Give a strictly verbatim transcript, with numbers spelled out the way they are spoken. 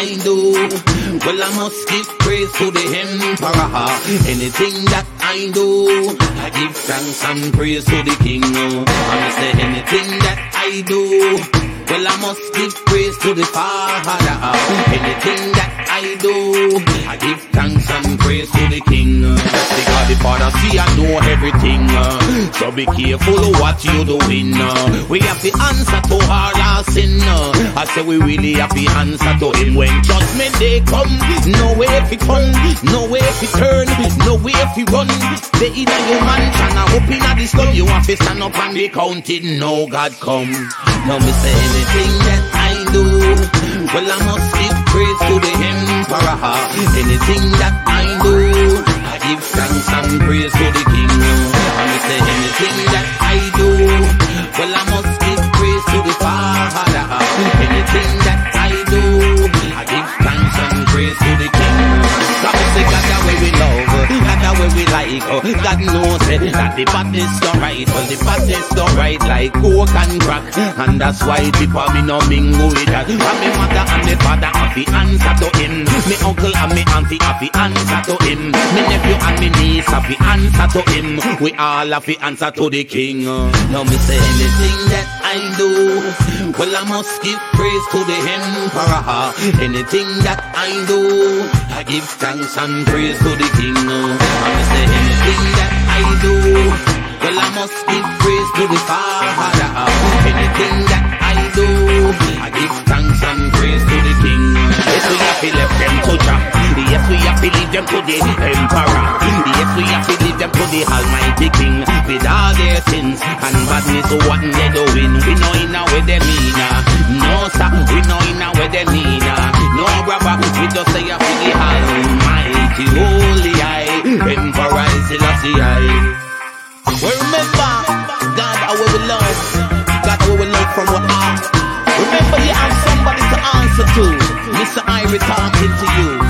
I do, well I must give praise to the emperor. Anything that I do, I give thanks and praise to the king. I say anything that I do, well I must give praise to the Father. Anything that I do, I give thanks and praise to the king. Because the Father see and know everything. So be careful what you doing. We have to answer to all our sin. I say we really have to answer to him. When judgment day come, no way if it turn, no way if it turn, no way if it run. They either your mansion or up in the slum. You have to stand up and be counted. No God come. Now me say anything that I do, well I must give praise to the emperor. Anything that I do, I give thanks and praise to the king. And me say anything that I do, well I must give praise to the Father. Anything that I do, I give thanks and praise to the king. God say God the way we love, God the way we like. God knows that the baddest don't right, well the baddest don't right like coke and crack. And that's why people me no mingle with that. And me mother and me father have the answer to him. Me uncle and me auntie have the answer to him. Me nephew and me niece have the answer to him. We all have the answer to the king. Now me say anything that I do, well I must give praise to the emperor. Anything that I do, I give thanks and praise to the king. And me say anything that I do, well I must give praise to the Father. Anything that I do, I give thanks and praise to the king. Yes, we have to left them to Jah. Yes, we have to leave them to the emperor. Yes, we have to leave them to the almighty king. With all their sins and badness, what they doing, we know in a way they mean. No sir, we know in a way they mean. No brother, we just say for the almighty holy eye, emperor Selassie I. Well, remember, God, how we love, God, how we love from our heart. Remember, you have somebody to answer to. Mister Irie talking to you.